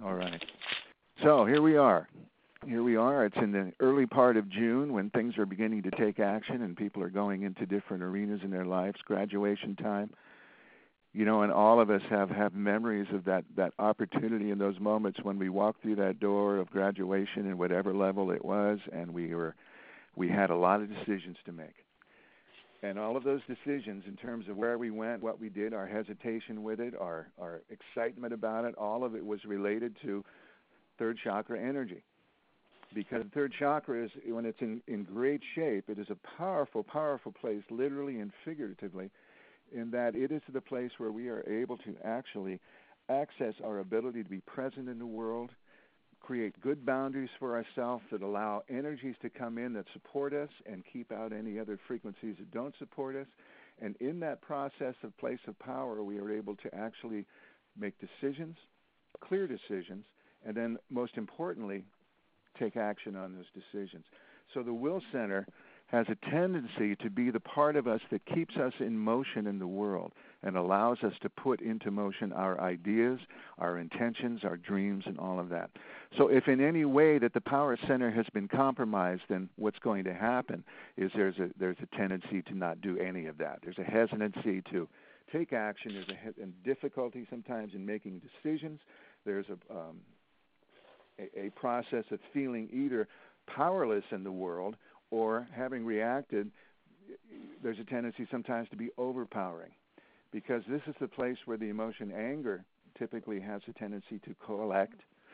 All right. So here we are. Here we are. It's in the early part of June when things are beginning to take action and people are going into different arenas in their lives, graduation time. You know, and all of us have memories of that opportunity in those moments when we walked through that door of graduation in whatever level it was, and we had a lot of decisions to make. And all of those decisions in terms of where we went, what we did, our hesitation with it, our excitement about it, all of it was related to third chakra energy. Because the third chakra is, when it's in great shape, it is a powerful, powerful place, literally and figuratively, in that it is the place where we are able to actually access our ability to be present in the world, create good boundaries for ourselves that allow energies to come in that support us and keep out any other frequencies that don't support us. And in that process of place of power, we are able to actually make decisions, clear decisions, and then most importantly, take action on those decisions. So the will center has a tendency to be the part of us that keeps us in motion in the world and allows us to put into motion our ideas, our intentions, our dreams, and all of that. So if in any way that the power center has been compromised, then what's going to happen is there's a tendency to not do any of that. There's a hesitancy to take action. There's a difficulty sometimes in making decisions. There's a process of feeling either powerless in the world or having reacted. There's a tendency sometimes to be overpowering, because this is the place where the emotion anger typically has a tendency to coalesce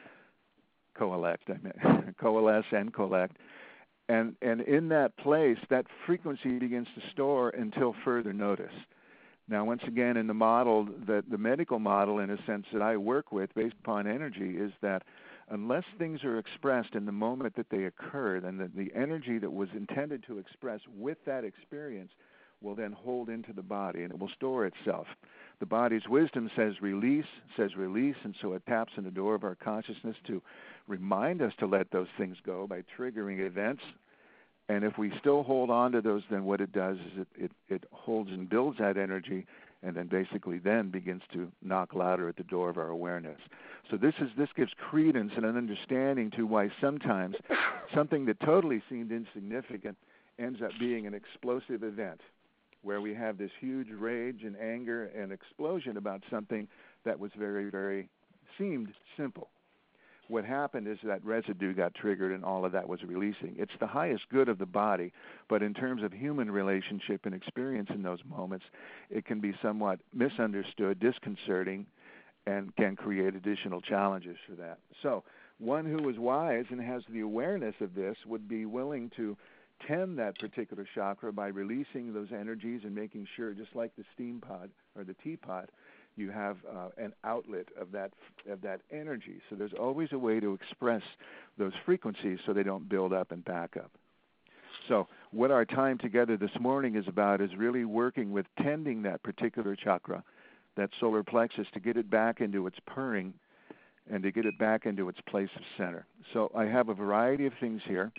and collect. And in that place, that frequency begins to store until further notice. Now, once again, in the model, the medical model, in a sense, that I work with based upon energy, is that unless things are expressed in the moment that they occur, then the energy that was intended to express with that experience will then hold into the body, and it will store itself. The body's wisdom says release, and so it taps on the door of our consciousness to remind us to let those things go by triggering events. And if we still hold on to those, then what it does is it holds and builds that energy, and then basically then begins to knock louder at the door of our awareness. So this gives credence and an understanding to why sometimes something that totally seemed insignificant ends up being an explosive event, where we have this huge rage and anger and explosion about something that was very, very seemed simple. What happened is that residue got triggered and all of that was releasing. It's the highest good of the body, but in terms of human relationship and experience in those moments, it can be somewhat misunderstood, disconcerting, and can create additional challenges for that. So one who is wise and has the awareness of this would be willing to tend that particular chakra by releasing those energies and making sure, just like the steam pot or the teapot, you have an outlet of that energy. So there's always a way to express those frequencies so they don't build up and back up. So what our time together this morning is about is really working with tending that particular chakra, that solar plexus, to get it back into its purring and to get it back into its place of center. So I have a variety of things here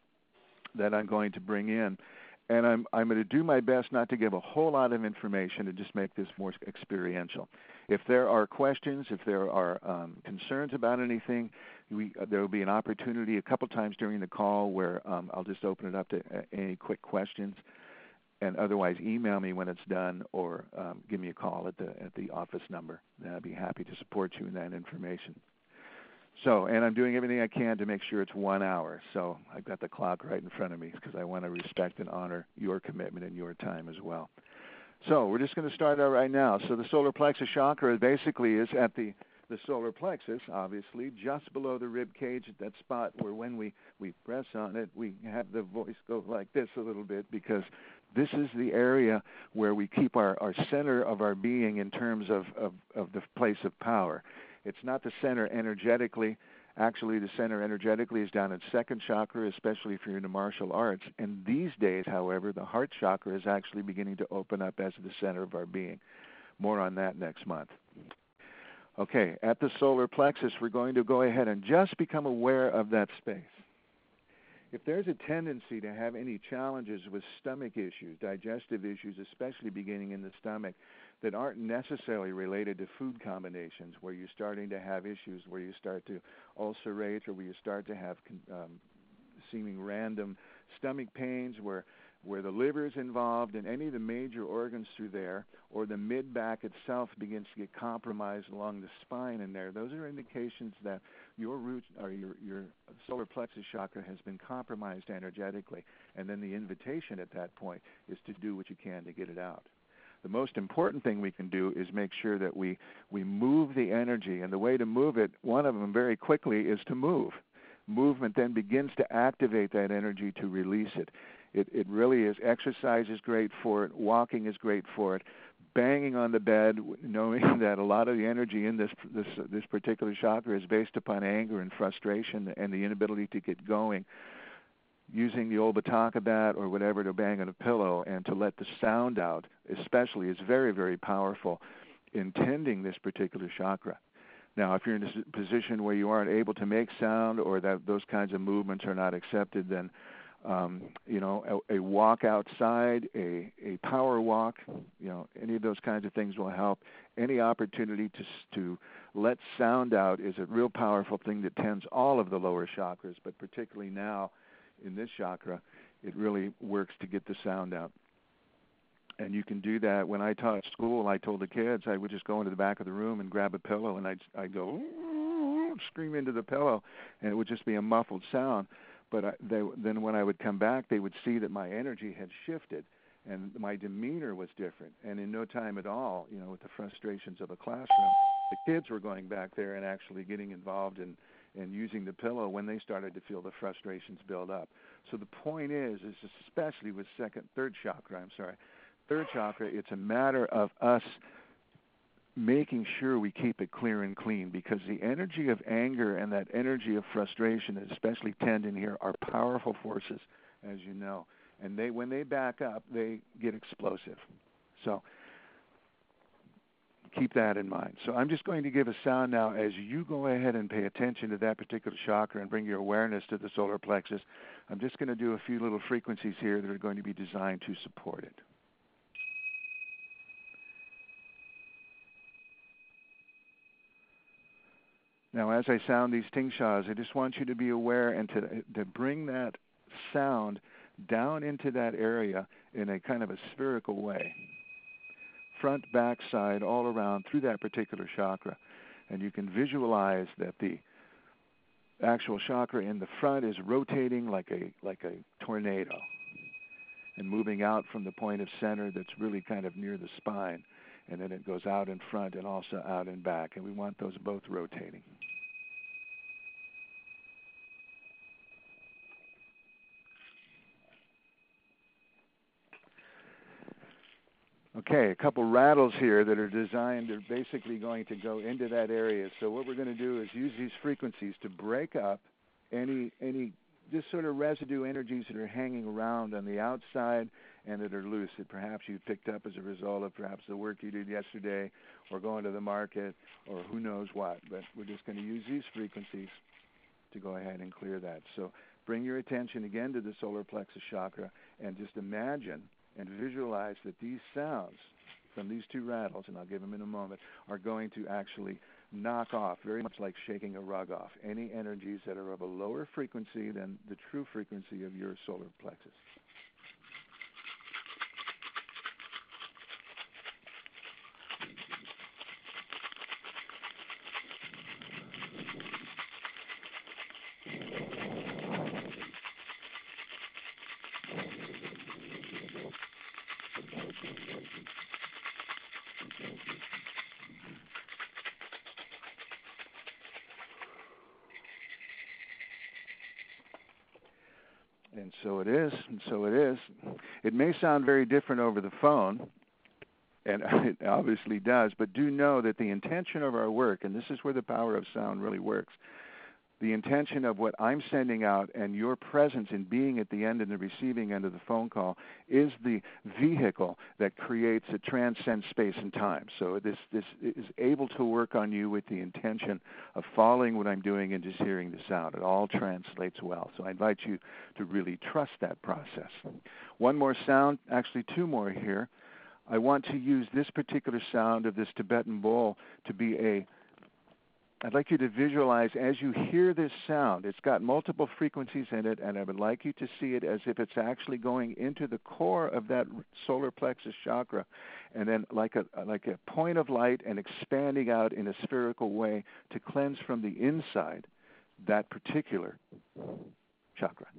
that I'm going to bring in. And I'm going to do my best not to give a whole lot of information and just make this more experiential. If there are questions, if there are concerns about anything, there will be an opportunity a couple times during the call where I'll just open it up to any quick questions. And otherwise, email me when it's done, or give me a call at the office number. And I'd be happy to support you in that information. So, and I'm doing everything I can to make sure it's 1 hour. So I've got the clock right in front of me because I want to respect and honor your commitment and your time as well. So we're just going to start out right now. So the solar plexus chakra basically is at the solar plexus, obviously, just below the rib cage, at that spot where when we press on it, we have the voice go like this a little bit, because this is the area where we keep our center of our being in terms of the place of power. It's not the center energetically. Actually, the center energetically is down in second chakra, especially if you're into martial arts. And these days, however, the heart chakra is actually beginning to open up as the center of our being. More on that next month. Okay, at the solar plexus, we're going to go ahead and just become aware of that space. If there's a tendency to have any challenges with stomach issues, digestive issues, especially beginning in the stomach, that aren't necessarily related to food combinations, where you're starting to have issues, where you start to ulcerate, or where you start to have seeming random stomach pains, where the liver is involved and any of the major organs through there, or the mid-back itself begins to get compromised along the spine in there. Those are indications that your root or your solar plexus chakra has been compromised energetically, and then the invitation at that point is to do what you can to get it out. The most important thing we can do is make sure that we move the energy, and the way to move it, one of them very quickly, is to move. Movement then begins to activate that energy to release it. It really is. Exercise is great for it. Walking is great for it. Banging on the bed, knowing that a lot of the energy in this particular chakra is based upon anger and frustration and the inability to get going. Using the old Bataka bat or whatever to bang on a pillow and to let the sound out, especially, is very, very powerful in tending this particular chakra. Now, if you're in a position where you aren't able to make sound or that those kinds of movements are not accepted, then a walk outside, a power walk, any of those kinds of things will help. Any opportunity to let sound out is a real powerful thing that tends all of the lower chakras, but particularly now in this chakra, it really works to get the sound out. And you can do that. When I taught school, I told the kids I would just go into the back of the room and grab a pillow, and I'd go scream into the pillow, and it would just be a muffled sound. But then when I would come back, they would see that my energy had shifted, and my demeanor was different. And in no time at all, with the frustrations of a classroom, the kids were going back there and actually getting involved in using the pillow when they started to feel the frustrations build up. So the point is especially with third chakra, it's a matter of us making sure we keep it clear and clean, because the energy of anger and that energy of frustration, especially tend in here, are powerful forces, as you know. And when they back up, they get explosive. So keep that in mind. So I'm just going to give a sound now as you go ahead and pay attention to that particular chakra and bring your awareness to the solar plexus. I'm just going to do a few little frequencies here that are going to be designed to support it. Now, as I sound these tingshas, I just want you to be aware and to bring that sound down into that area in a kind of a spherical way. Front, back, side, all around through that particular chakra. And you can visualize that the actual chakra in the front is rotating like a tornado and moving out from the point of center that's really kind of near the spine. And then it goes out in front and also out in back. And we want those both rotating. Okay, a couple rattles here that are designed, they're basically going to go into that area. So what we're going to do is use these frequencies to break up any just sort of residue energies that are hanging around on the outside and that are loose, that perhaps you picked up as a result of perhaps the work you did yesterday or going to the market or who knows what. But we're just going to use these frequencies to go ahead and clear that. So bring your attention again to the solar plexus chakra and just imagine and visualize that these sounds from these two rattles, and I'll give them in a moment, are going to actually knock off, very much like shaking a rug off, any energies that are of a lower frequency than the true frequency of your solar plexus. And so it is, and so it is. It may sound very different over the phone, and it obviously does, but do know that the intention of our work, and this is where the power of sound really works, the intention of what I'm sending out and your presence in being at the end and the receiving end of the phone call is the vehicle that creates, it transcends space and time. So this is able to work on you with the intention of following what I'm doing and just hearing the sound. It all translates well. So I invite you to really trust that process. One more sound, actually two more here. I want to use this particular sound of this Tibetan bowl to be I'd like you to visualize as you hear this sound, it's got multiple frequencies in it, and I would like you to see it as if it's actually going into the core of that solar plexus chakra, and then like a point of light and expanding out in a spherical way to cleanse from the inside that particular chakra.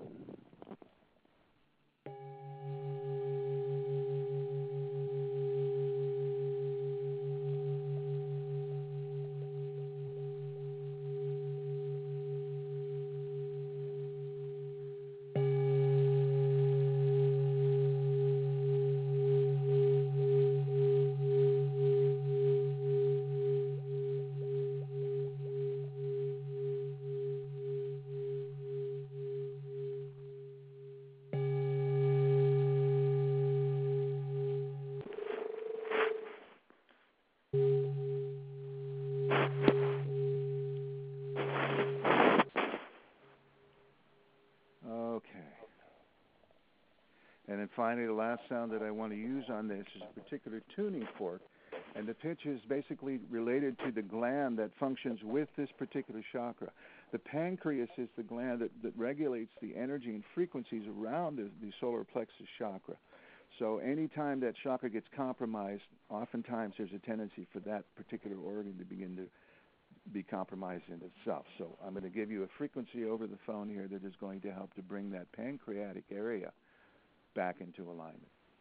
And then finally, the last sound that I want to use on this is a particular tuning fork. And the pitch is basically related to the gland that functions with this particular chakra. The pancreas is the gland that regulates the energy and frequencies around the solar plexus chakra. So anytime that chakra gets compromised, oftentimes there's a tendency for that particular organ to begin to be compromised in itself. So I'm going to give you a frequency over the phone here that is going to help to bring that pancreatic area back into alignment.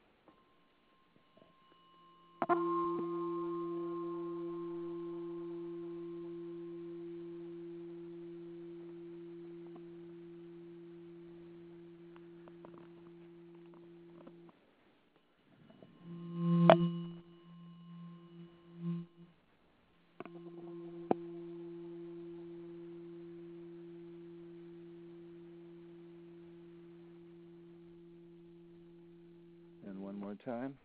And one more time.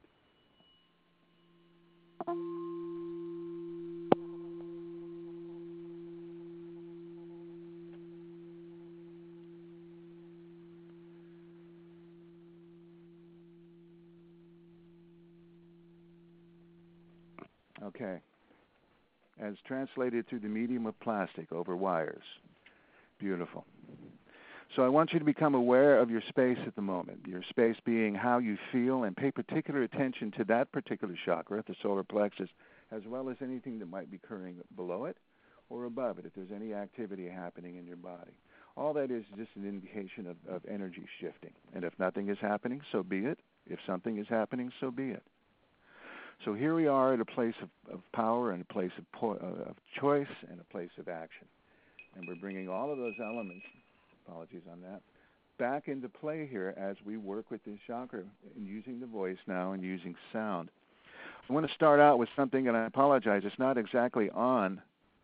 Okay. As translated through the medium of plastic over wires. Beautiful. So I want you to become aware of your space at the moment, your space being how you feel, and pay particular attention to that particular chakra, the solar plexus, as well as anything that might be occurring below it or above it, if there's any activity happening in your body. All that is just an indication of energy shifting. And if nothing is happening, so be it. If something is happening, so be it. So here we are at a place of power and a place of choice and a place of action. And we're bringing all of those elements, apologies on that, back into play here as we work with this chakra and using the voice now and using sound. I want to start out with something, and I apologize, it's not exactly on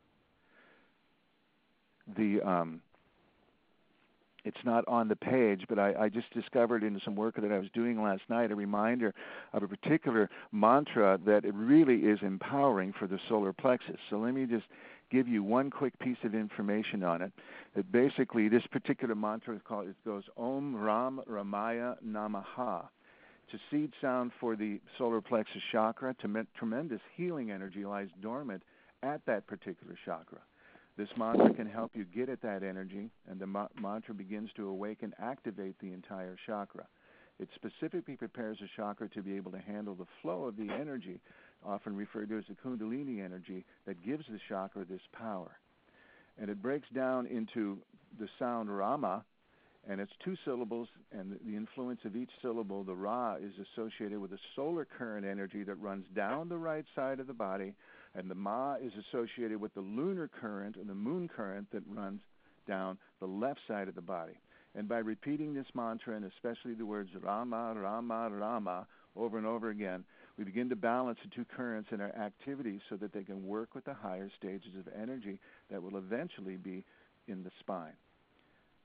the it's not on the page, but I just discovered in some work that I was doing last night a reminder of a particular mantra that it really is empowering for the solar plexus. So let me just give you one quick piece of information on it. That basically this particular mantra is called, it goes Om Ram Ramaya Namaha. It's a seed sound for the solar plexus chakra. Tremendous healing energy lies dormant at that particular chakra. This mantra can help you get at that energy, and the mantra begins to awaken, activate the entire chakra. It specifically prepares the chakra to be able to handle the flow of the energy, often referred to as the Kundalini energy, that gives the chakra this power. And it breaks down into the sound Rama, and it's two syllables, and the influence of each syllable, the Ra, is associated with a solar current energy that runs down the right side of the body, and the Ma is associated with the lunar current and the moon current that runs down the left side of the body. And by repeating this mantra, and especially the words Rama, Rama, Rama, over and over again, we begin to balance the two currents in our activities so that they can work with the higher stages of energy that will eventually be in the spine.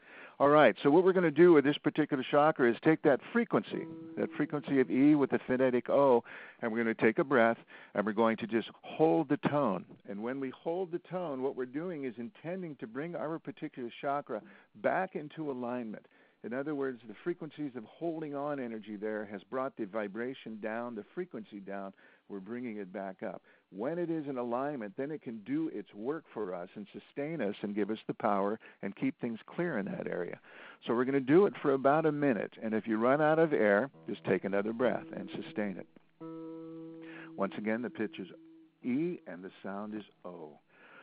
All right, so what we're going to do with this particular chakra is take that frequency of E with the phonetic O, and we're going to take a breath, and we're going to just hold the tone. And when we hold the tone, what we're doing is intending to bring our particular chakra back into alignment. In other words, the frequencies of holding on energy there has brought the vibration down, the frequency down. We're bringing it back up. When it is in alignment, then it can do its work for us and sustain us and give us the power and keep things clear in that area. So we're going to do it for about a minute. And if you run out of air, just take another breath and sustain it. Once again, the pitch is E and the sound is O.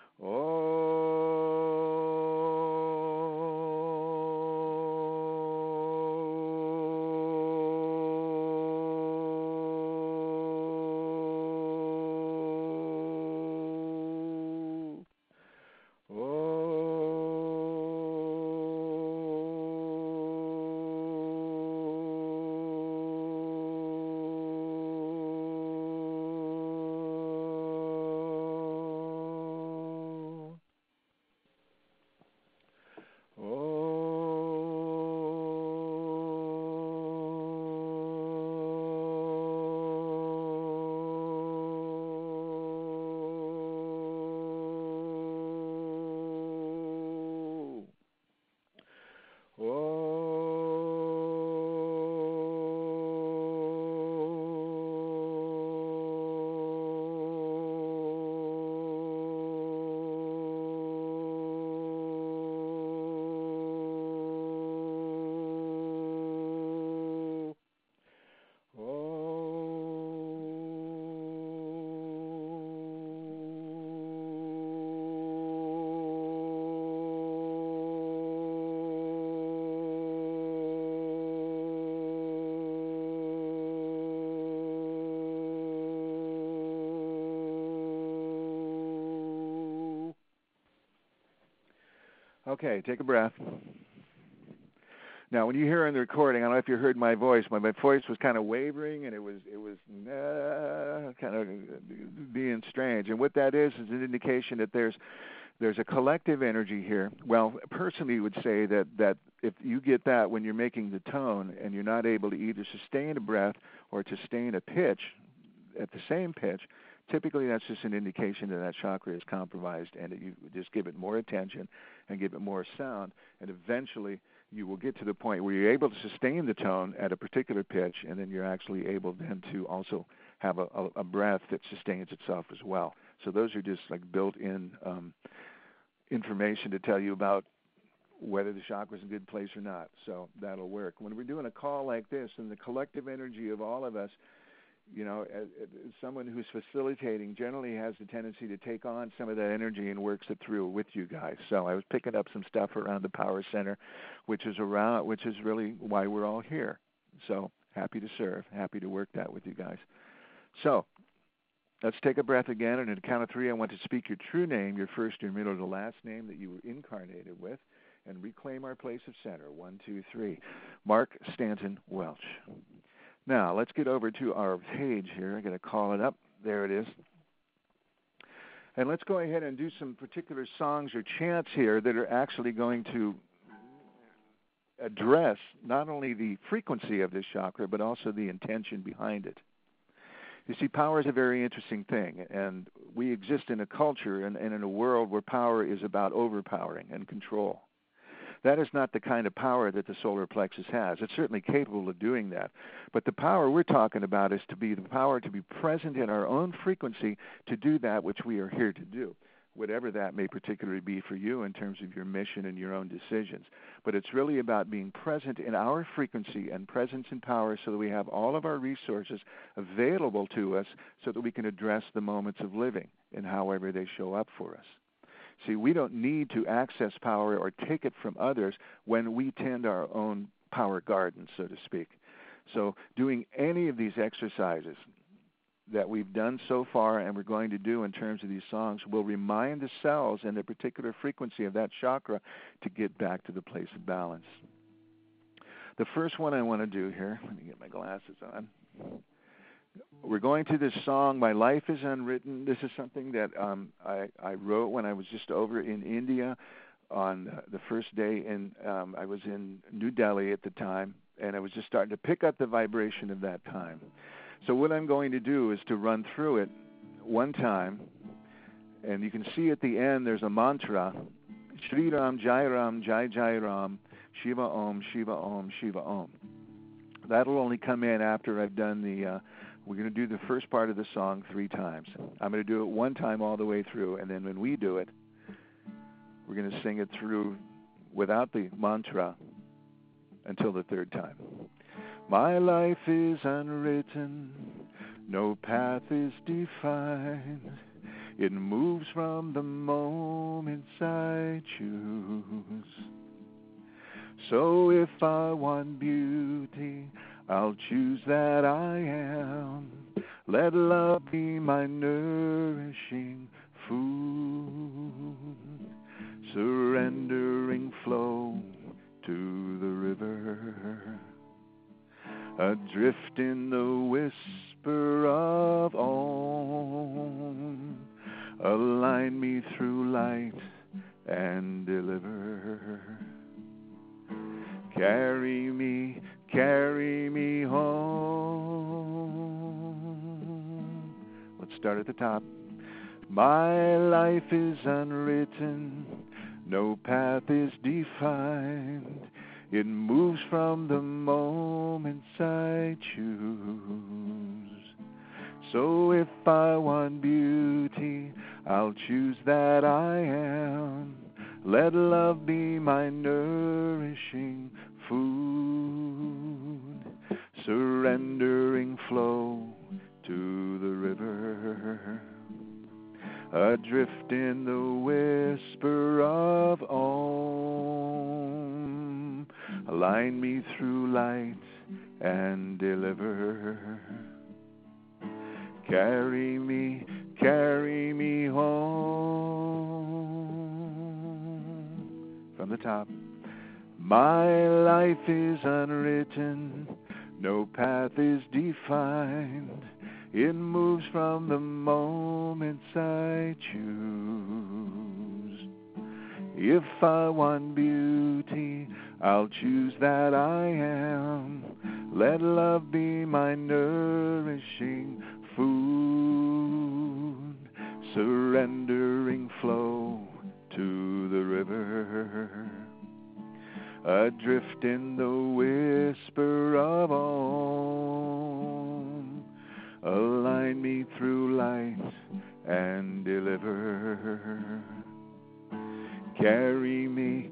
Okay, take a breath. Now, when you hear in the recording, I don't know if you heard my voice. My voice was kind of wavering, and it was kind of being strange. And what that is an indication that there's a collective energy here. Well, personally, would say that if you get that when you're making the tone and you're not able to either sustain a breath or to sustain a pitch at the same pitch, typically that's just an indication that that chakra is compromised, and that you just give it more attention and give it more sound, and eventually you will get to the point where you're able to sustain the tone at a particular pitch, and then you're actually able then to also have a breath that sustains itself as well. So those are just like built-in information to tell you about whether the chakra's in a good place or not. So that'll work. When we're doing a call like this, and the collective energy of all of us, you know, someone who's facilitating generally has the tendency to take on some of that energy and works it through with you guys. So I was picking up some stuff around the power center, which is really why we're all here. So happy to serve, happy to work that with you guys. So let's take a breath again, and at the count of three, I want to speak your true name, your first, your middle, the last name that you were incarnated with, and reclaim our place of center. 1, 2, 3. Mark Stanton Welch. Now, let's get over to our page here. I'm going to call it up. There it is. And let's go ahead and do some particular songs or chants here that are actually going to address not only the frequency of this chakra, but also the intention behind it. You see, power is a very interesting thing, and we exist in a culture and in a world where power is about overpowering and control. That is not the kind of power that the solar plexus has. It's certainly capable of doing that. But the power we're talking about is to be the power to be present in our own frequency to do that which we are here to do, whatever that may particularly be for you in terms of your mission and your own decisions. But it's really about being present in our frequency and presence in power so that we have all of our resources available to us so that we can address the moments of living and however they show up for us. See, we don't need to access power or take it from others when we tend our own power garden, so to speak. So doing any of these exercises that we've done so far and we're going to do in terms of these songs will remind the cells and the particular frequency of that chakra to get back to the place of balance. The first one I want to do here, let me get my glasses on. We're going to this song, My Life is Unwritten. This is something that I wrote when I was just over in India on the first day, and I was in New Delhi at the time, and I was just starting to pick up the vibration of that time. So what I'm going to do is to run through it one time, and you can see at the end there's a mantra, Shri Ram, Jai Ram, Jai Jai Ram, Shiva Om, Shiva Om, Shiva Om. That'll only come in after I've done we're going to do the first part of the song 3 times. I'm going to do it one time all the way through, and then when we do it, we're going to sing it through without the mantra until the 3rd time. My life is unwritten, no path is defined. It moves from the moments I choose. So if I want beauty, I'll choose that I am. Let love be my nourishing food. Surrendering flow to the river. Adrift in the whisper of Om. Align me through light and deliver. Carry me home. Let's start at the top. My life is unwritten, no path is defined. It moves from the moments I choose. So if I want beauty, I'll choose that I am. Let love be my nourishing food. Surrendering flow to the river. Adrift in the whisper of Om. Align me through light and deliver. Carry me home. From the top. My life is unwritten, no path is defined. It moves from the moments I choose. If I want beauty, I'll choose that I am. Let love be my nourishing food. Surrendering flow to the river. Adrift in the whisper of Om. Align me through light and deliver. Carry me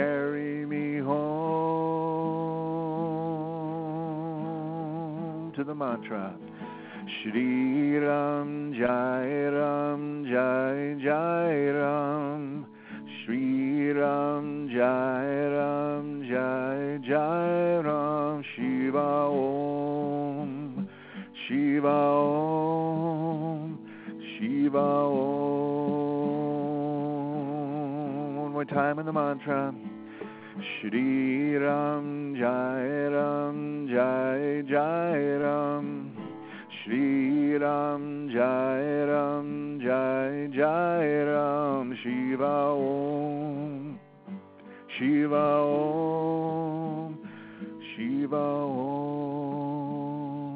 home to the mantra. Shri Ram, Jai Ram, Jai Jai Ram. Shri Ram, Jai Ram, Jai Jai Ram. Shiva Om, Shiva Om, Shiva Om. One more time in the mantra. Shri Ram, Jai Ram, Jai Jai Ram. Shri Ram, Jai Ram, Jai Jai Ram. Shiva Om, Shiva Om, Shiva Om.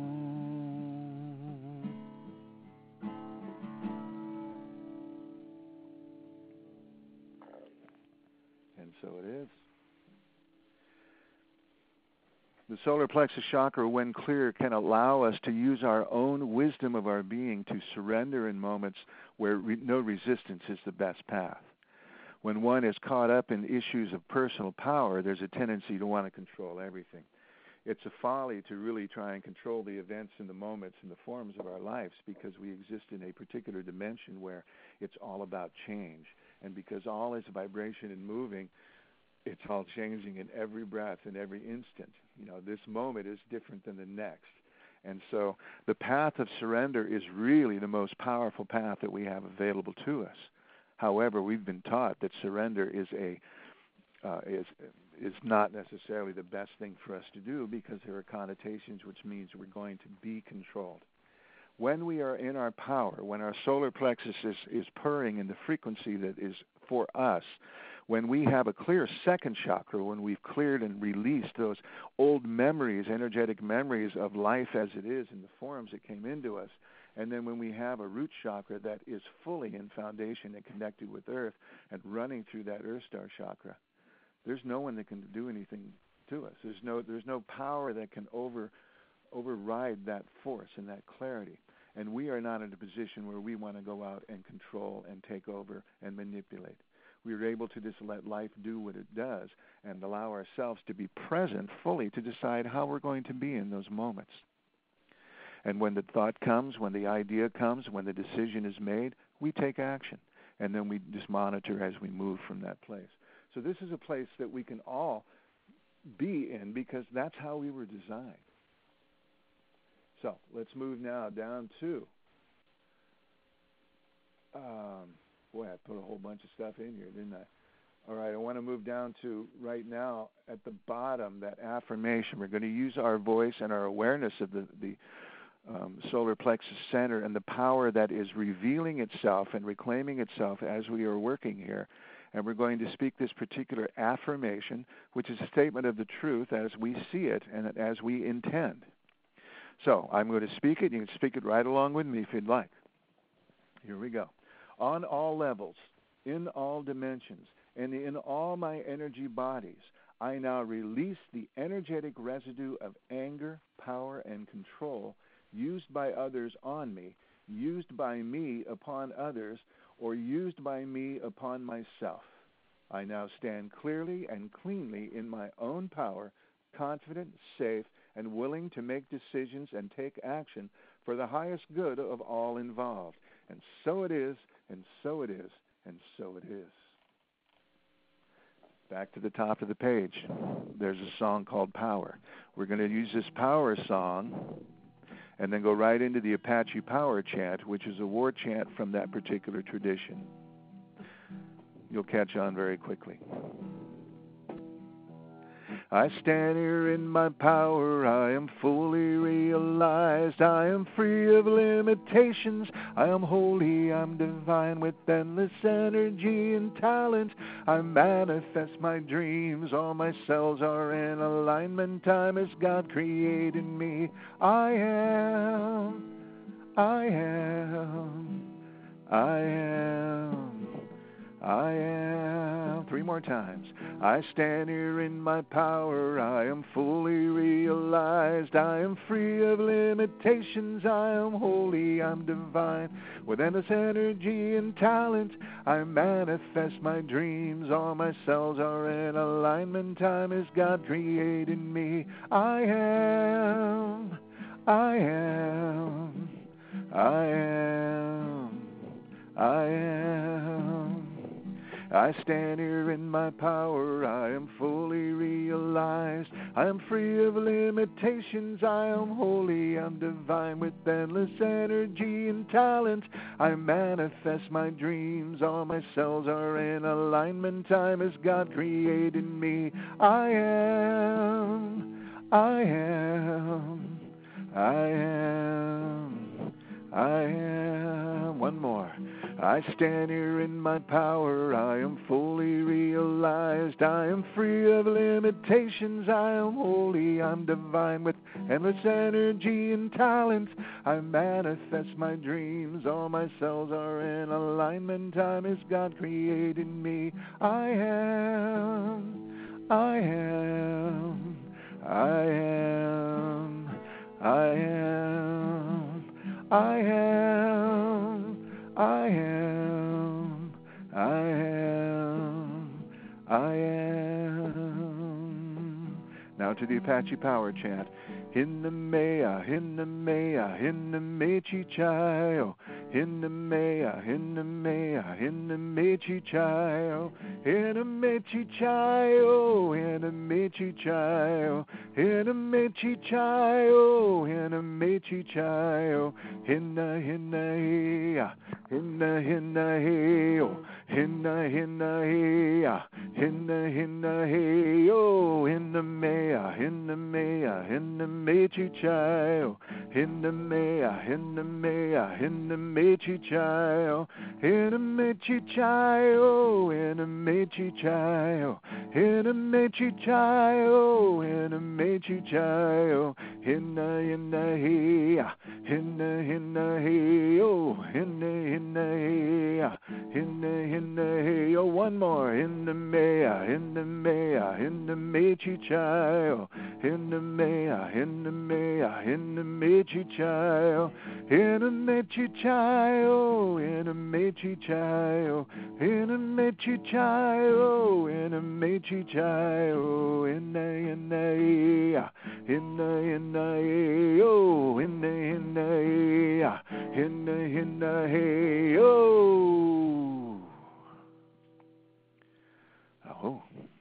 And so it is. The solar plexus chakra, when clear, can allow us to use our own wisdom of our being to surrender in moments where no resistance is the best path. When one is caught up in issues of personal power, there's a tendency to want to control everything. It's a folly to really try and control the events and the moments and the forms of our lives, because we exist in a particular dimension where it's all about change. And because all is vibration and moving, it's all changing in every breath, in every instant. You know, this moment is different than the next. And so the path of surrender is really the most powerful path that we have available to us. However, we've been taught that surrender is not necessarily the best thing for us to do, because there are connotations which means we're going to be controlled. When we are in our power, when our solar plexus is purring in the frequency that is for us, When we have a clear second chakra, when we've cleared and released those old memories, energetic memories of life as it is in the forms that came into us, and then when we have a root chakra that is fully in foundation and connected with earth and running through that earth star chakra, there's no one that can do anything to us. There's no power that can override that force and that clarity. And we are not in a position where we want to go out and control and take over and manipulate. We are able to just let life do what it does and allow ourselves to be present fully to decide how we're going to be in those moments. And when the thought comes, when the idea comes, when the decision is made, we take action. And then we just monitor as we move from that place. So this is a place that we can all be in because that's how we were designed. So let's move now down to, boy, I put a whole bunch of stuff in here, didn't I? All right, I want to move down to right now at the bottom, that affirmation. We're going to use our voice and our awareness of the solar plexus center and the power that is revealing itself and reclaiming itself as we are working here. And we're going to speak this particular affirmation, which is a statement of the truth as we see it and as we intend. So I'm going to speak it. You can speak it right along with me if you'd like. Here we go. On all levels, in all dimensions, and in all my energy bodies, I now release the energetic residue of anger, power, and control used by others on me, used by me upon others, or used by me upon myself. I now stand clearly and cleanly in my own power, confident, safe, and willing to make decisions and take action for the highest good of all involved. And so it is, and so it is, and so it is. Back to the top of the page, there's a song called Power. We're going to use this power song and then go right into the Apache Power Chant, which is a war chant from that particular tradition. You'll catch on very quickly. I stand here in my power, I am fully realized, I am free of limitations, I am holy, I'm divine with endless energy and talent, I manifest my dreams, all my cells are in alignment, time as God created me, I am. 3 more times. I stand here in my power, I am fully realized, I am free of limitations, I am holy, I'm divine, with endless energy and talent, I manifest my dreams, all my cells are in alignment, time as God created me, I am. I stand here in my power, I am fully realized, I am free of limitations, I am holy, I'm divine with endless energy and talent, I manifest my dreams, all my cells are in alignment, time as God created me, I am. One more. I stand here in my power, I am fully realized, I am free of limitations, I am holy, I'm divine with endless energy and talent, I manifest my dreams, all my cells are in alignment, time as God created me, I am. Now to the Apache Power Chant. Hinna mea, hinna mea, hinna mechi chayo. Hinna mea, hinna mea, hinna mechi chayo. Hinna mechi chayo, hinna mechi chayo. Hinna mechi chayo, hinna mechi chayo. Hinna hinna hea, hinna hinna heo. Hinna hinna heya, hinna heyo, hinna mea chichayo, hinna mea chichayo, hinna me chichayo, hinna me chichayo, hinna heya, hinna heyo, hinna heya, hinna heyo. One more. Hinna mea chichayo, hinna mea chichayo, hinna me chichayo, hinna me chichayo, hinna me chichayo, hinna me chichayo, hinna heya, hinna heyo, hinna heyo. Oh.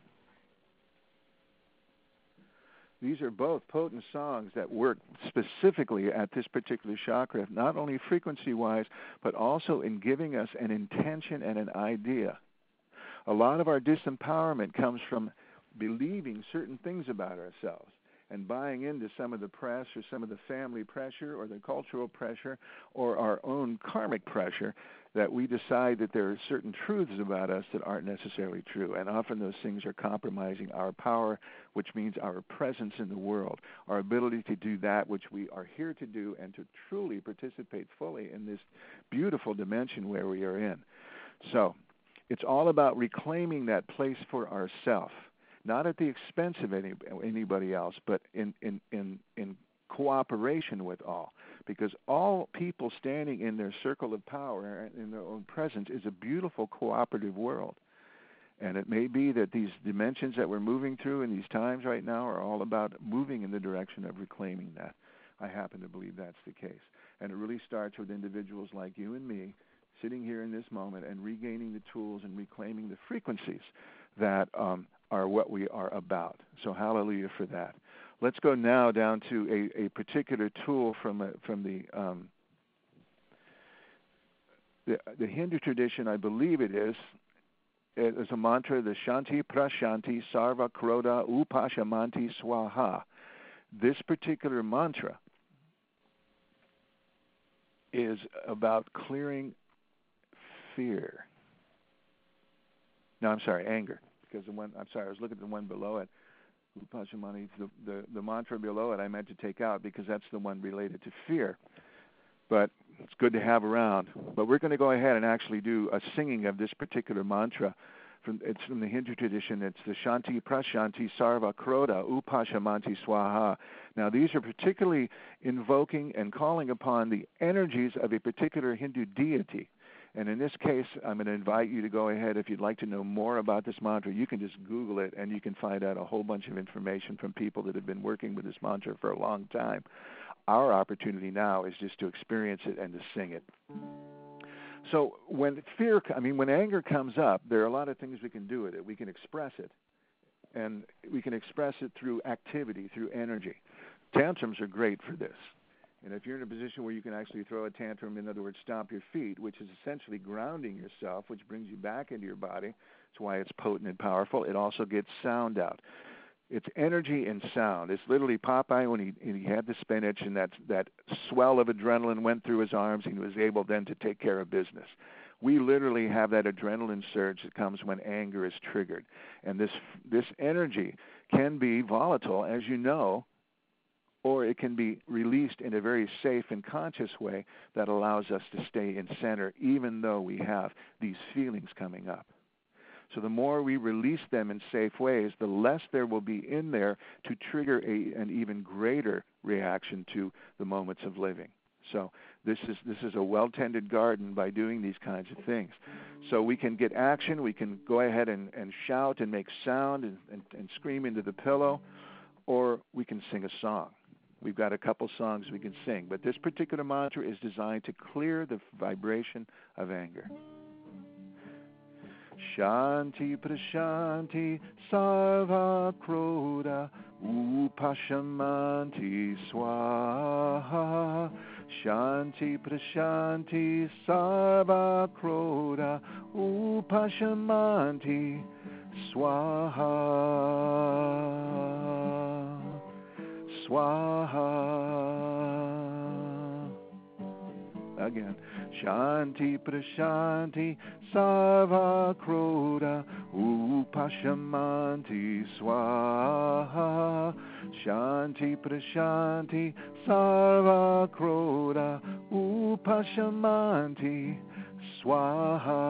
These are both potent songs that work specifically at this particular chakra, not only frequency-wise, but also in giving us an intention and an idea. A lot of our disempowerment comes from believing certain things about ourselves and buying into some of the press or some of the family pressure or the cultural pressure or our own karmic pressure, that we decide that there are certain truths about us that aren't necessarily true. And often those things are compromising our power, which means our presence in the world, our ability to do that which we are here to do and to truly participate fully in this beautiful dimension where we are in. So it's all about reclaiming that place for ourselves, not at the expense of anybody else, but in cooperation with all. Because all people standing in their circle of power and in their own presence is a beautiful cooperative world. And it may be that these dimensions that we're moving through in these times right now are all about moving in the direction of reclaiming that. I happen to believe that's the case. And it really starts with individuals like you and me sitting here in this moment and regaining the tools and reclaiming the frequencies that are what we are about. So hallelujah for that. Let's go now down to a particular tool from the Hindu tradition, I believe it is. It is a mantra, the Shanti Prashanti Sarva Krodha Upashamanti Swaha. This particular mantra is about clearing fear. No, I'm sorry, anger. Because I was looking at the one below it. Upashamani, the mantra below it I meant to take out because that's the one related to fear. But it's good to have around. But we're going to go ahead and actually do a singing of this particular mantra. It's from the Hindu tradition. It's the Shanti Prashanti Sarva Krodha Upashamanti Swaha. Now these are particularly invoking and calling upon the energies of a particular Hindu deity. And in this case, I'm going to invite you to go ahead. If you'd like to know more about this mantra, you can just Google it, and you can find out a whole bunch of information from people that have been working with this mantra for a long time. Our opportunity now is just to experience it and to sing it. So when anger comes up, there are a lot of things we can do with it. We can express it, and we can express it through activity, through energy. Tantrums are great for this. And if you're in a position where you can actually throw a tantrum, in other words, stomp your feet, which is essentially grounding yourself, which brings you back into your body, that's why it's potent and powerful. It also gets sound out. It's energy and sound. It's literally Popeye when he had the spinach and that swell of adrenaline went through his arms, and he was able then to take care of business. We literally have that adrenaline surge that comes when anger is triggered. And this energy can be volatile, as you know, or it can be released in a very safe and conscious way that allows us to stay in center even though we have these feelings coming up. So the more we release them in safe ways, the less there will be in there to trigger an even greater reaction to the moments of living. So this is a well-tended garden by doing these kinds of things. So we can get action, we can go ahead and shout and make sound and scream into the pillow, or we can sing a song. We've got a couple songs we can sing, but this particular mantra is designed to clear the vibration of anger. Shanti Prashanti Sarva Krodha Upashamanti Swaha. Shanti Prashanti Sarva Krodha Upashamanti Swaha. Swaha. Again. Shanti Prashanti Sarva Krodha Upashamanti Swaha. Shanti Prashanti Sarva Krodha Upashamanti Swaha.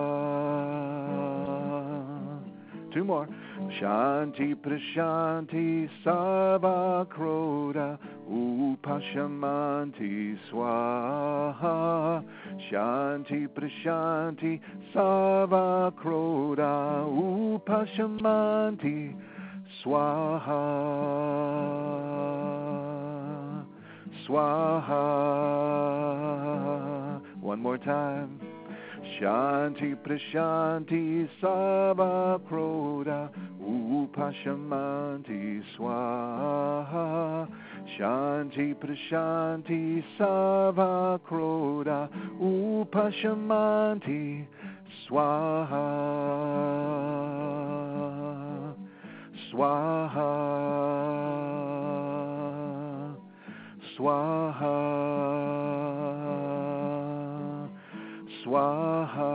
Two more. Shanti Prashanti Sarva Krodha Upashamanti Swaha. Shanti Prashanti Sarva Krodha Upashamanti Swaha. Swaha. One more time. Shanti Prashanti Sarva Krodha Upashamanti Swaha. Shanti Prashanti Sarva Krodha Upashamanti Swaha. Swaha. Swaha. Swaha.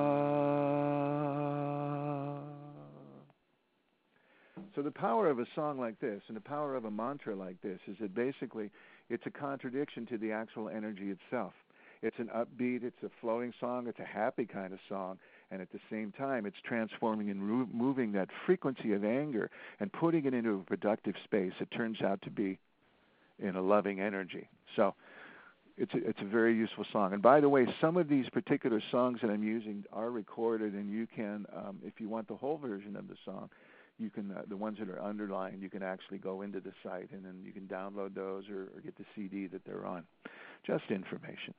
So the power of a song like this and the power of a mantra like this is that basically it's a contradiction to the actual energy itself. It's an upbeat, it's a flowing song, it's a happy kind of song, and at the same time it's transforming and moving that frequency of anger and putting it into a productive space. It turns out to be in a loving energy. So it's a very useful song. And by the way, some of these particular songs that I'm using are recorded, and you can, if you want the whole version of the song, you can, the ones that are underlined, you can actually go into the site, and then you can download those or get the CD that they're on. Just information.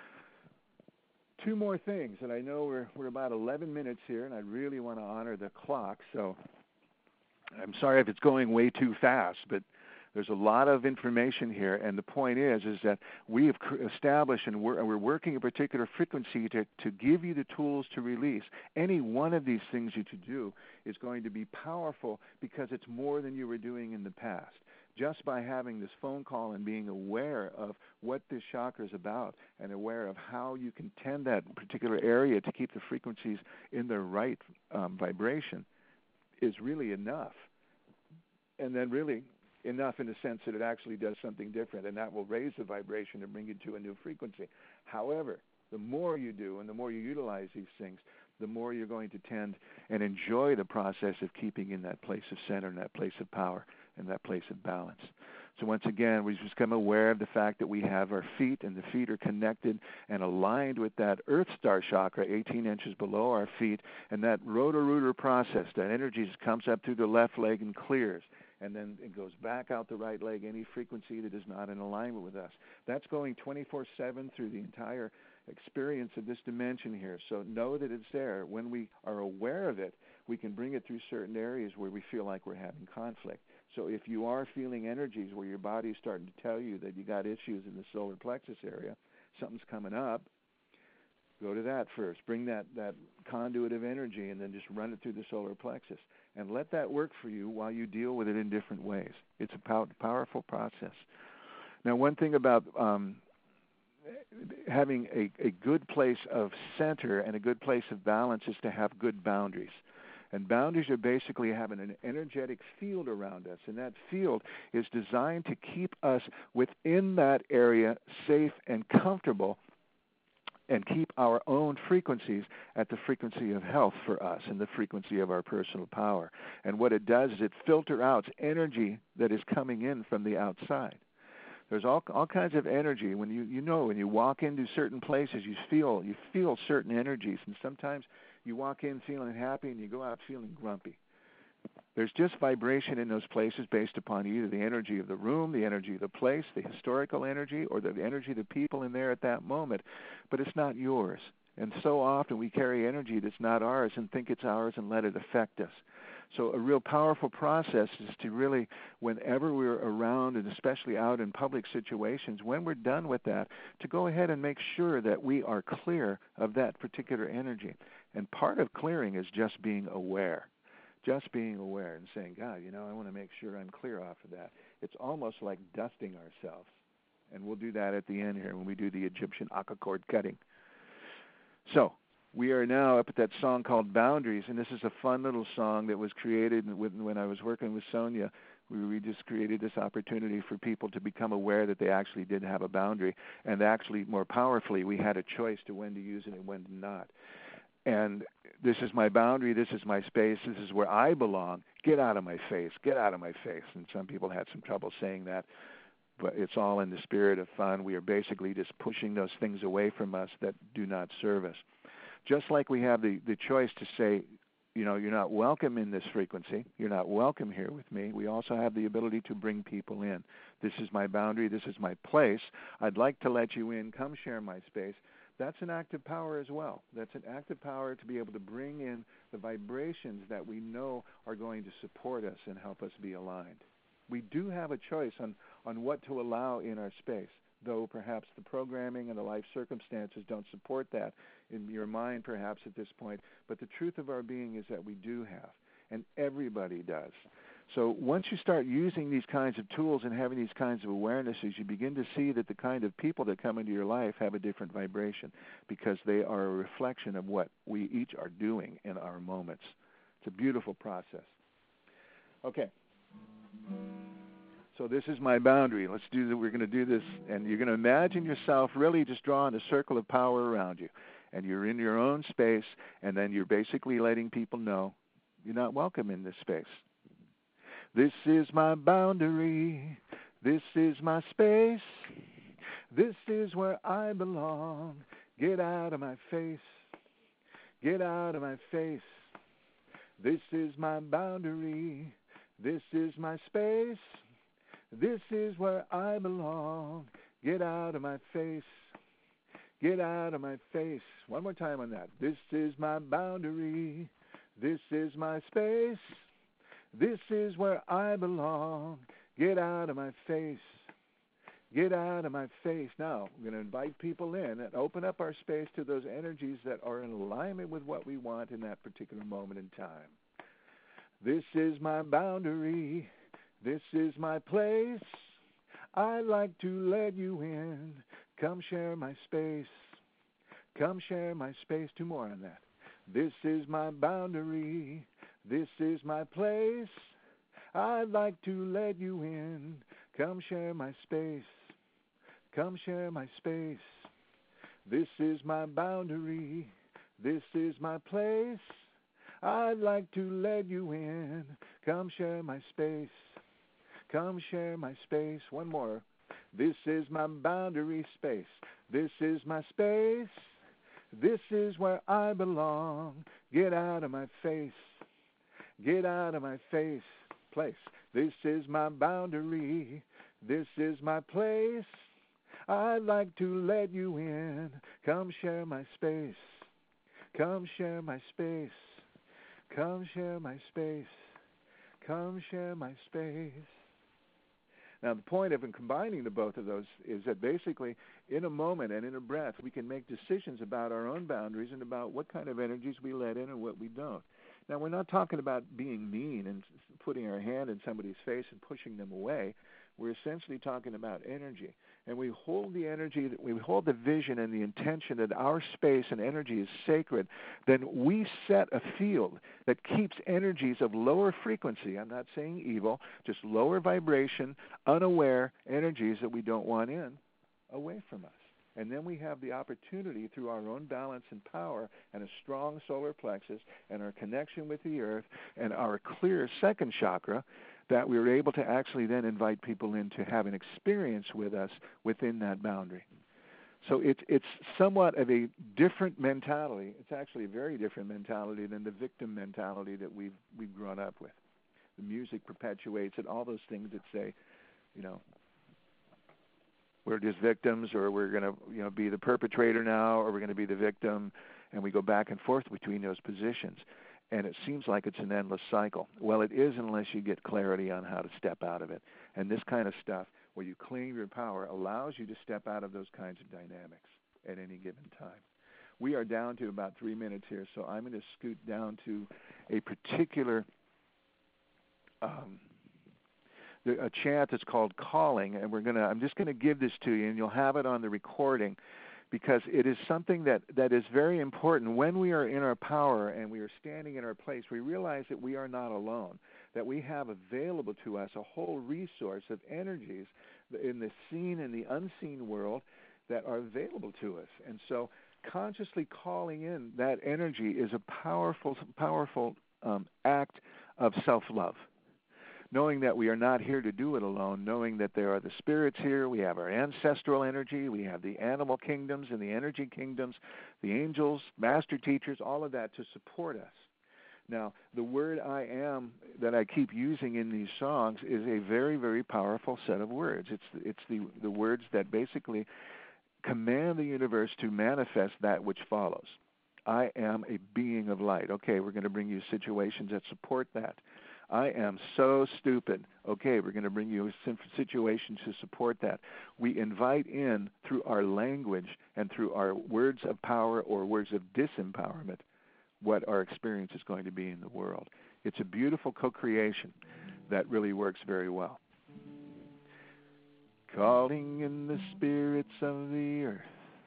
Two more things, and I know we're about 11 minutes here, and I really want to honor the clock, so I'm sorry if it's going way too fast, but there's a lot of information here, and the point is that we have established and we're working a particular frequency to give you the tools to release. Any one of these things that you do is going to be powerful because it's more than you were doing in the past. Just by having this phone call and being aware of what this chakra is about and aware of how you can tend that particular area to keep the frequencies in the right vibration is really enough. And then really enough in the sense that it actually does something different, and that will raise the vibration and bring you to a new frequency. However, the more you do and the more you utilize these things, the more you're going to tend and enjoy the process of keeping in that place of center and that place of power and that place of balance. So once again, we just become aware of the fact that we have our feet, and the feet are connected and aligned with that Earth Star chakra 18 inches below our feet, and that Roto-Rooter process, that energy just comes up through the left leg and clears. And then it goes back out the right leg, any frequency that is not in alignment with us. That's going 24/7 through the entire experience of this dimension here. So know that it's there. When we are aware of it, we can bring it through certain areas where we feel like we're having conflict. So if you are feeling energies where your body is starting to tell you that you got issues in the solar plexus area, something's coming up, go to that first. Bring that conduit of energy and then just run it through the solar plexus. And let that work for you while you deal with it in different ways. It's a powerful process. Now, one thing about having a good place of center and a good place of balance is to have good boundaries. And boundaries are basically having an energetic field around us. And that field is designed to keep us within that area safe and comfortable, and keep our own frequencies at the frequency of health for us and the frequency of our personal power. And what it does is it filters out energy that is coming in from the outside. There's all kinds of energy. When when you walk into certain places, you feel certain energies, and sometimes you walk in feeling happy and you go out feeling grumpy. There's just vibration in those places based upon either the energy of the room, the energy of the place, the historical energy, or the energy of the people in there at that moment. But it's not yours. And so often we carry energy that's not ours and think it's ours and let it affect us. So a real powerful process is to really, whenever we're around, and especially out in public situations, when we're done with that, to go ahead and make sure that we are clear of that particular energy. And part of clearing is just being aware. Just being aware and saying, God, I want to make sure I'm clear off of that. It's almost like dusting ourselves. And we'll do that at the end here when we do the Egyptian Akka cord cutting. So we are now up at that song called Boundaries, and this is a fun little song that was created when I was working with Sonia. We just created this opportunity for people to become aware that they actually did have a boundary, and actually more powerfully, we had a choice to when to use it and when to not. And this is my boundary, this is my space, this is where I belong. Get out of my face, get out of my face. And some people had some trouble saying that, but it's all in the spirit of fun. We are basically just pushing those things away from us that do not serve us. Just like we have the choice to say, you're not welcome in this frequency, you're not welcome here with me, we also have the ability to bring people in. This is my boundary, this is my place. I'd like to let you in, come share my space. That's an act of power as well. That's an act of power to be able to bring in the vibrations that we know are going to support us and help us be aligned. We do have a choice on what to allow in our space, though perhaps the programming and the life circumstances don't support that in your mind perhaps at this point. But the truth of our being is that we do have, and everybody does. So once you start using these kinds of tools and having these kinds of awarenesses, you begin to see that the kind of people that come into your life have a different vibration because they are a reflection of what we each are doing in our moments. It's a beautiful process. Okay. So this is my boundary. We're going to do this, and you're going to imagine yourself really just drawing a circle of power around you. And you're in your own space, and then you're basically letting people know you're not welcome in this space. This is my boundary. This is my space. This is where I belong. Get out of my face. Get out of my face. This is my boundary. This is my space. This is where I belong. Get out of my face. Get out of my face. One more time on that. This is my boundary. This is my space. This is where I belong. Get out of my face. Get out of my face. Now, we're going to invite people in and open up our space to those energies that are in alignment with what we want in that particular moment in time. This is my boundary. This is my place. I'd like to let you in. Come share my space. Come share my space. Two more on that. This is my boundary. This is my place. I'd like to let you in. Come share my space. Come share my space. This is my boundary. This is my place. I'd like to let you in. Come share my space. Come share my space. One more. This is my boundary space. This is my space. This is where I belong. Get out of my face. Get out of my face. Place. This is my boundary. This is my place. I'd like to let you in. Come share my space. Come share my space. Come share my space. Come share my space. Now, the point of combining the both of those is that basically, in a moment and in a breath, we can make decisions about our own boundaries and about what kind of energies we let in and what we don't. Now, we're not talking about being mean and putting our hand in somebody's face and pushing them away. We're essentially talking about energy. And we hold the energy, we hold the vision and the intention that our space and energy is sacred. Then we set a field that keeps energies of lower frequency, I'm not saying evil, just lower vibration, unaware energies that we don't want in, away from us. And then we have the opportunity through our own balance and power and a strong solar plexus and our connection with the earth and our clear second chakra that we were able to actually then invite people in to have an experience with us within that boundary. So it's somewhat of a different mentality. It's actually a very different mentality than the victim mentality that we've grown up with. The music perpetuates it, all those things that say, we're just victims, or we're going to be the perpetrator now, or we're going to be the victim, and we go back and forth between those positions. And it seems like it's an endless cycle. Well, it is unless you get clarity on how to step out of it. And this kind of stuff, where you claim your power, allows you to step out of those kinds of dynamics at any given time. We are down to about 3 minutes here, so I'm going to scoot down to a particular a chant that's called Calling, and I'm just going to give this to you, and you'll have it on the recording, because it is something that is very important. When we are in our power and we are standing in our place, we realize that we are not alone, that we have available to us a whole resource of energies in the seen and the unseen world that are available to us. And so consciously calling in that energy is a powerful act of self-love. Knowing that we are not here to do it alone, knowing that there are the spirits here, we have our ancestral energy, we have the animal kingdoms and the energy kingdoms, the angels, master teachers, all of that to support us. Now, the word I am that I keep using in these songs is a very, very powerful set of words. It's the words that basically command the universe to manifest that which follows. I am a being of light. Okay, we're going to bring you situations that support that. I am so stupid. Okay, we're going to bring you situations to support that. We invite in, through our language and through our words of power or words of disempowerment, what our experience is going to be in the world. It's a beautiful co-creation that really works very well. Calling in the spirits of the earth.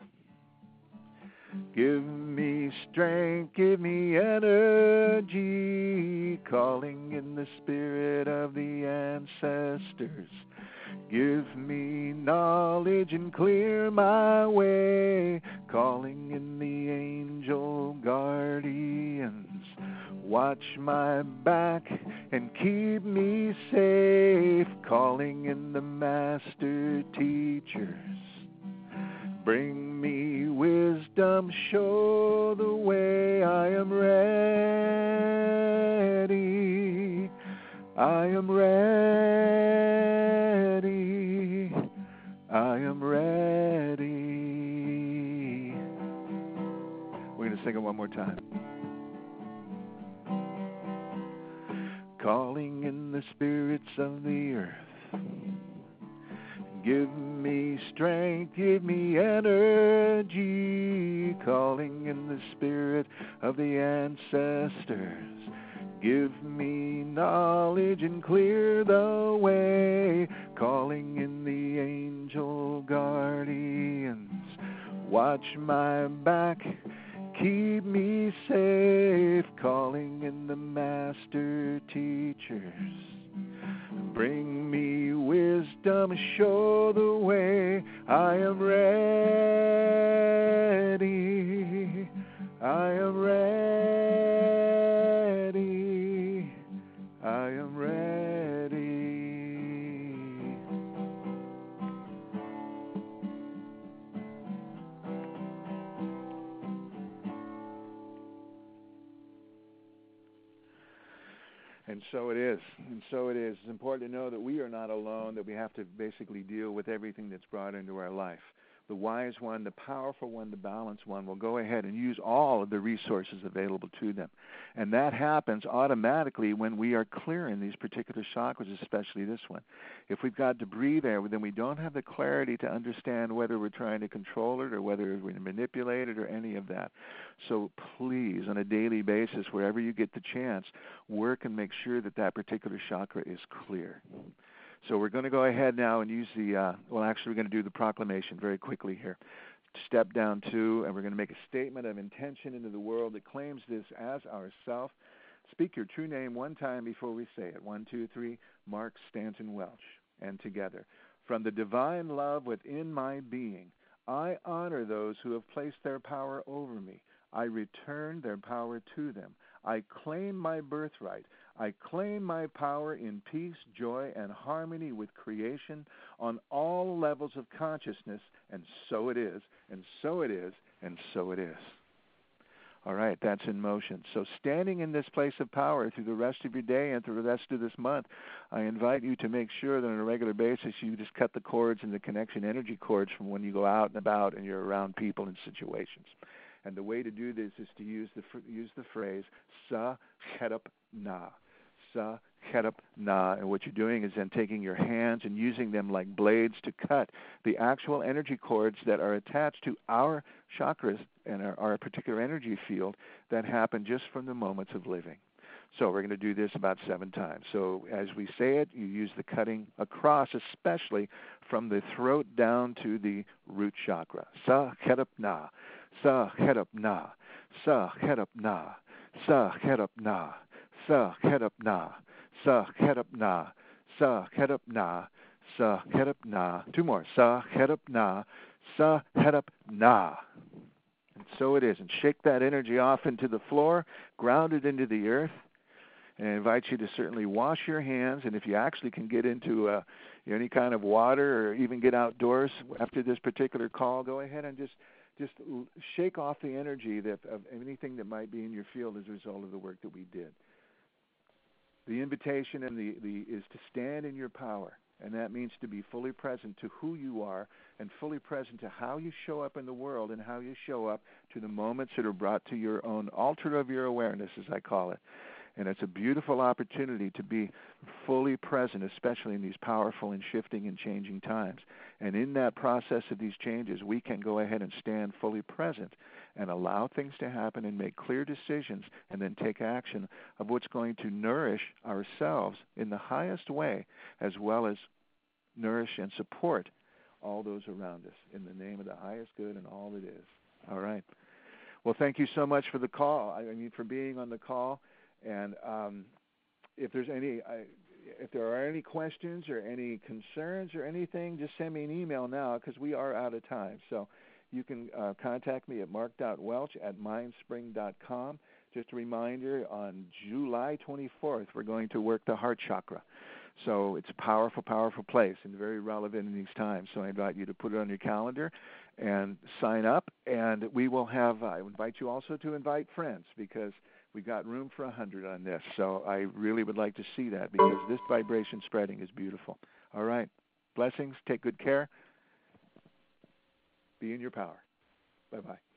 Give me strength, give me energy, calling in the spirit of the ancestors. Give me knowledge and clear my way, calling in the angel guardians. Watch my back and keep me safe, calling in the master teachers. Bring me wisdom, show the way. I am ready. I am ready. I am ready. We're going to sing it one more time. Calling in the spirits of the earth. Give me strength, give me energy, calling in the spirit of the ancestors. Give me knowledge and clear the way, calling in the angel guardians. Watch my back, keep me safe, calling in the master teachers. Bring me wisdom, show the way. I am ready. I am ready. I am ready. And so it is. And so it is. It's important to know that we are not alone, that we have to basically deal with everything that's brought into our life. The wise one, the powerful one, the balanced one will go ahead and use all of the resources available to them. And that happens automatically when we are clearing these particular chakras, especially this one. If we've got debris there, then we don't have the clarity to understand whether we're trying to control it or whether we're going to manipulate it or any of that. So please, on a daily basis, wherever you get the chance, work and make sure that that particular chakra is clear. So we're going to go ahead now and use we're going to do the proclamation very quickly here. Step down 2, and we're going to make a statement of intention into the world that claims this as ourself. Speak your true name one time before we say it. 1, 2, 3, Mark Stanton Welch. And together. From the divine love within my being, I honor those who have placed their power over me. I return their power to them. I claim my birthright. I claim my power in peace, joy, and harmony with creation on all levels of consciousness, and so it is, and so it is, and so it is. All right, that's in motion. So standing in this place of power through the rest of your day and through the rest of this month, I invite you to make sure that on a regular basis you just cut the cords and the connection energy cords from when you go out and about and you're around people and situations. And the way to do this is to use the phrase Sa Khetup Na. Sa Khetup Na. And what you're doing is then taking your hands and using them like blades to cut the actual energy cords that are attached to our chakras and our particular energy field that happen just from the moments of living. So we're going to do this about 7 times. So as we say it, you use the cutting across, especially from the throat down to the root chakra. Sa Khetup Na. Sa Khetup Na. Sa Khetup Na. Sa Khetup Na. Sa Khetup Na. Sa Khetup Na. Sa Khetup Na. Sa Khetup Na. 2 more. Sa Khetup Na. Sa Khetup Na. And so it is. And shake that energy off into the floor, ground it into the earth. And I invite you to certainly wash your hands. And if you actually can get into any kind of water or even get outdoors after this particular call, go ahead and just shake off the energy of anything that might be in your field as a result of the work that we did. The invitation and is to stand in your power, and that means to be fully present to who you are and fully present to how you show up in the world and how you show up to the moments that are brought to your own altar of your awareness, as I call it. And it's a beautiful opportunity to be fully present, especially in these powerful and shifting and changing times. And in that process of these changes, we can go ahead and stand fully present and allow things to happen and make clear decisions and then take action of what's going to nourish ourselves in the highest way, as well as nourish and support all those around us in the name of the highest good and all that is. All right. Well, thank you so much for the call. For being on the call. And if there are any questions or any concerns or anything, just send me an email now because we are out of time. So you can contact me at mark.welch@mindspring.com. Just a reminder, on July 24th, we're going to work the heart chakra. So it's a powerful, powerful place and very relevant in these times. So I invite you to put it on your calendar and sign up. And we will I invite you also to invite friends because we've got room for 100 on this. So I really would like to see that because this vibration spreading is beautiful. All right. Blessings. Take good care. Be in your power. Bye-bye.